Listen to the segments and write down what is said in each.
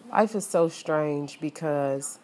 Life is so strange because,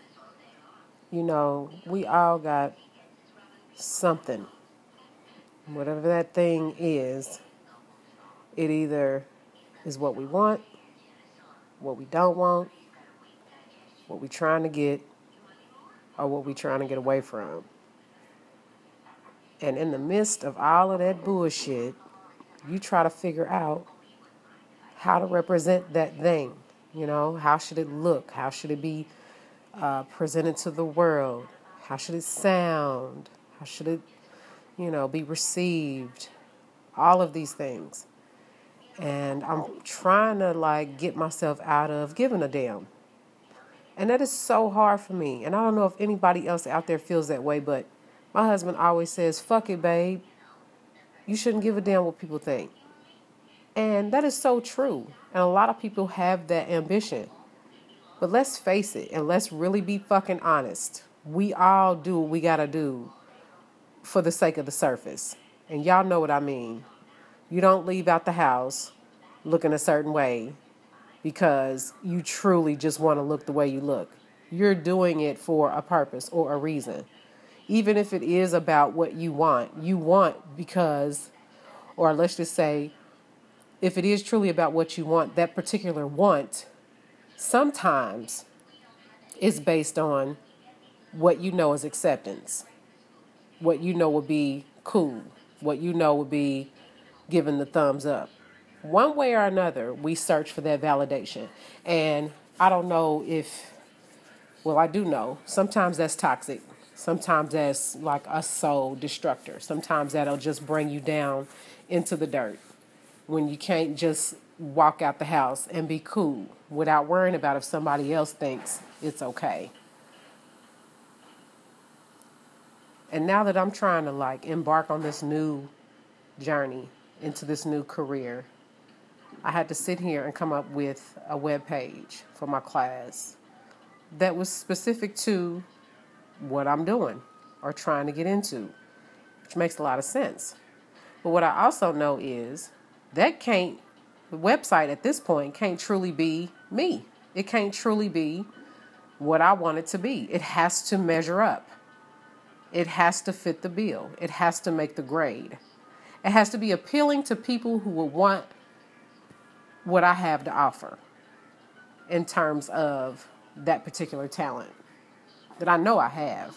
we all got something. Whatever that thing is, it either is what we want, what we don't want, what we're trying to get, or what we're trying to get away from. And in the midst of all of that bullshit, you try to figure out how to represent that thing. How should it look? How should it be presented to the world? How should it sound? How should it, be received? All of these things. And I'm trying to get myself out of giving a damn. And that is so hard for me. And I don't know if anybody else out there feels that way, but my husband always says, fuck it, babe. You shouldn't give a damn what people think. And that is so true. And a lot of people have that ambition. But let's face it, and let's really be fucking honest. We all do what we gotta do for the sake of the surface. And y'all know what I mean. You don't leave out the house looking a certain way because you truly just want to look the way you look. You're doing it for a purpose or a reason. Even if it is about what you want because, or let's just say, if it is truly about what you want, that particular want sometimes is based on what you know is acceptance, what you know would be cool, what you know would be given the thumbs up. One way or another, we search for that validation. And I don't know I do know, sometimes that's toxic. Sometimes that's like a soul destructor. Sometimes that'll just bring you down into the dirt when you can't just walk out the house and be cool without worrying about if somebody else thinks it's okay. And now that I'm trying to embark on this new journey into this new career, I had to sit here and come up with a web page for my class that was specific to what I'm doing or trying to get into, which makes a lot of sense. But what I also know is the website at this point can't truly be me. It can't truly be what I want it to be. It has to measure up. It has to fit the bill. It has to make the grade. It has to be appealing to people who will want what I have to offer in terms of that particular talent that I know I have.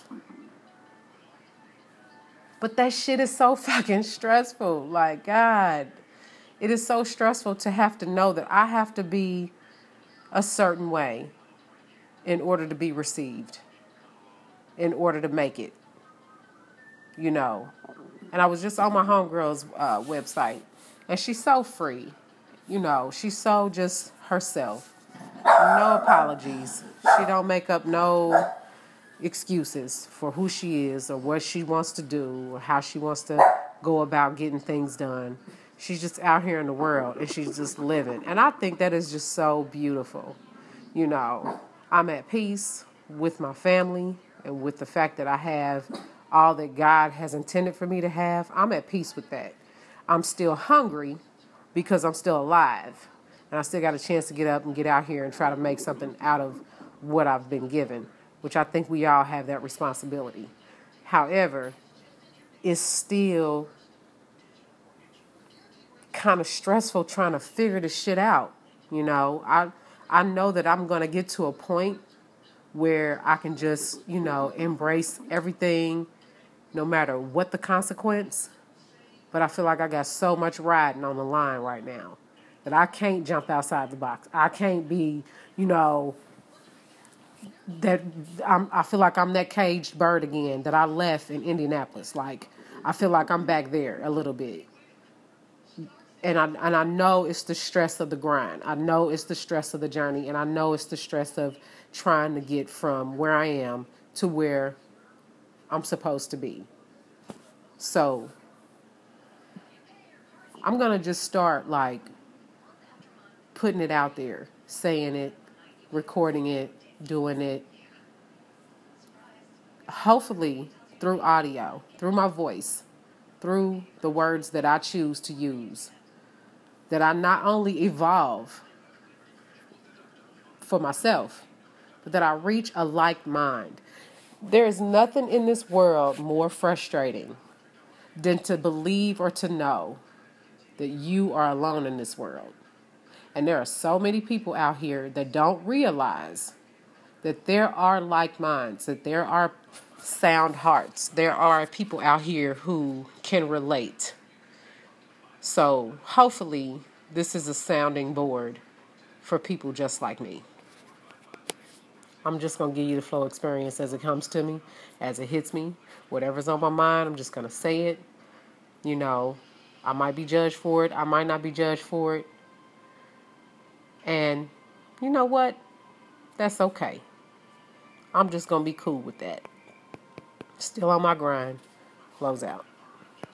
But that shit is so fucking stressful. God, it is so stressful to have to know that I have to be a certain way in order to be received, in order to make it, And I was just on my homegirl's website, and she's so free. She's so just herself. No apologies. She don't make up no excuses for who she is or what she wants to do or how she wants to go about getting things done. She's just out here in the world and she's just living. And I think that is just so beautiful. I'm at peace with my family and with the fact that I have all that God has intended for me to have. I'm at peace with that. I'm still hungry because I'm still alive. And I still got a chance to get up and get out here and try to make something out of what I've been given, which I think we all have that responsibility. However, it's still kind of stressful trying to figure this shit out. I know that I'm going to get to a point where I can just, embrace everything no matter what the consequence. But I feel like I got so much riding on the line right now that I can't jump outside the box. I can't be, I feel like I'm that caged bird again that I left in Indianapolis. I feel like I'm back there a little bit. And I know it's the stress of the grind. I know it's the stress of the journey. And I know it's the stress of trying to get from where I am to where I'm supposed to be. So I'm going to just start putting it out there, saying it, recording it, doing it. Hopefully through audio, through my voice, through the words that I choose to use, that I not only evolve for myself, but that I reach a like mind. There is nothing in this world more frustrating than to believe or to know that you are alone in this world. And there are so many people out here that don't realize that there are like minds, that there are sound hearts. There are people out here who can relate. So hopefully this is a sounding board for people just like me. I'm just going to give you the flow experience as it comes to me, as it hits me. Whatever's on my mind, I'm just going to say it. You know, I might be judged for it. I might not be judged for it. And you know what? That's okay. I'm just going to be cool with that. Still on my grind. Close out.